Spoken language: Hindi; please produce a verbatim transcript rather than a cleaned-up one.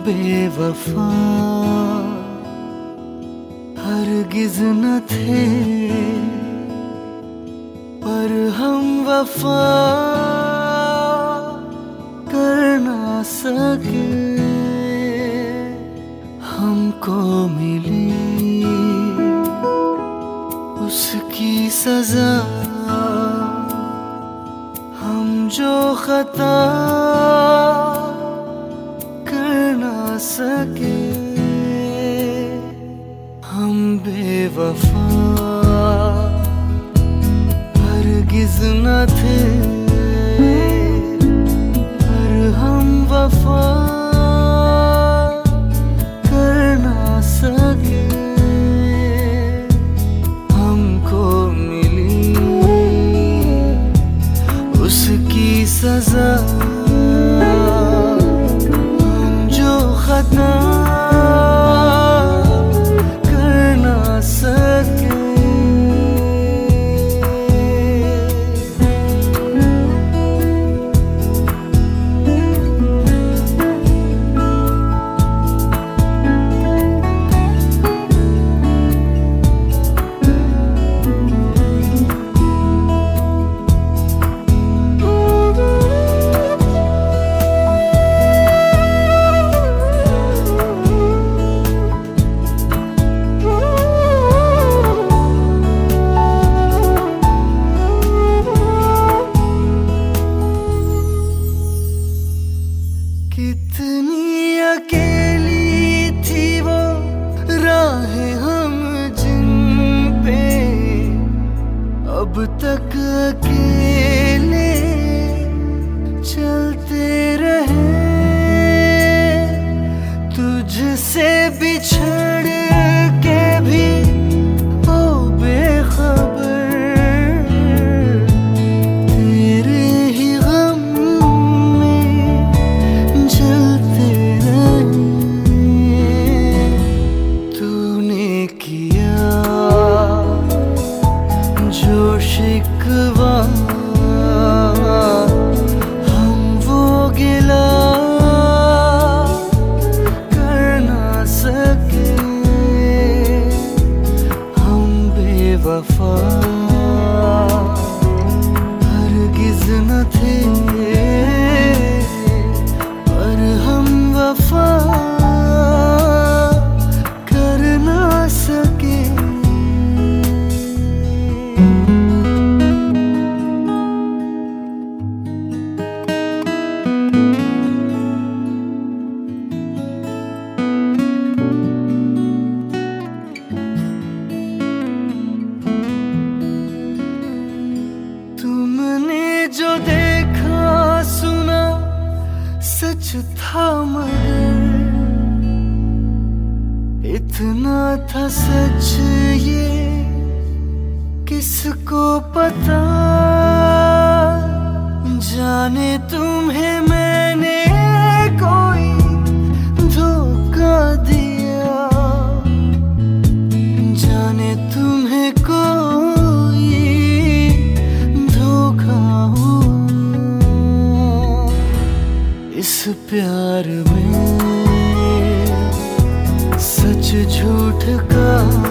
बेवफा हरगिज न थे, पर हम वफा कर ना सके। हमको मिली उसकी सजा, हम जो खता कर ना सके। हम बेवफा हरगिज न थे, पर हम वफा कर ना सके। हमको मिली उसकी सजा, हम जो खता कर ना सके। कितनी अकेली थी वो राहें हम जिन पे अब तक अकेले चलते रहे। तुझसे बिछड़ के भी ओ बेखबर, तेरे ही गम में जलते रहे। तूने किया जो शिकवा, हम वो गिला कर ना सके। हम बेवफा हरगिज न थे, पर हम वफा कर ना सके। तुमने जो देखा सुना सच था, मगर इतना था सच ये किसको पता। जाने तुम्हें मैंने कोई धोखा दिया, जाने तुम्हें कोई धोखा हुआ। इस प्यार में सच झूठ का